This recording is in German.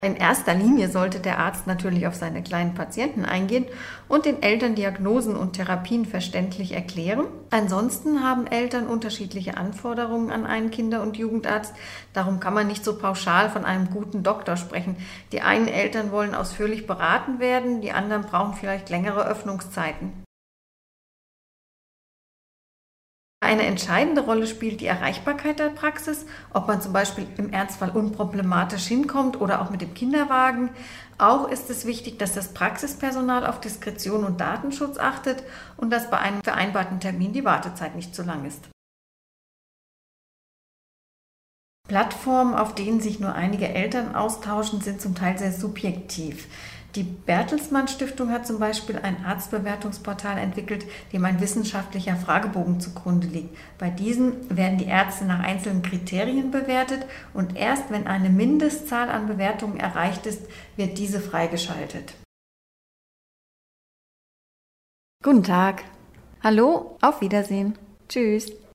In erster Linie sollte der Arzt natürlich auf seine kleinen Patienten eingehen und den Eltern Diagnosen und Therapien verständlich erklären. Ansonsten haben Eltern unterschiedliche Anforderungen an einen Kinder- und Jugendarzt. Darum kann man nicht so pauschal von einem guten Doktor sprechen. Die einen Eltern wollen ausführlich beraten werden, die anderen brauchen vielleicht längere Öffnungszeiten. Eine entscheidende Rolle spielt die Erreichbarkeit der Praxis, ob man zum Beispiel im Ernstfall unproblematisch hinkommt oder auch mit dem Kinderwagen. Auch ist es wichtig, dass das Praxispersonal auf Diskretion und Datenschutz achtet und dass bei einem vereinbarten Termin die Wartezeit nicht zu lang ist. Plattformen, auf denen sich nur einige Eltern austauschen, sind zum Teil sehr subjektiv. Die Bertelsmann Stiftung hat zum Beispiel ein Arztbewertungsportal entwickelt, dem ein wissenschaftlicher Fragebogen zugrunde liegt. Bei diesem werden die Ärzte nach einzelnen Kriterien bewertet und erst wenn eine Mindestzahl an Bewertungen erreicht ist, wird diese freigeschaltet. Guten Tag. Hallo, auf Wiedersehen. Tschüss.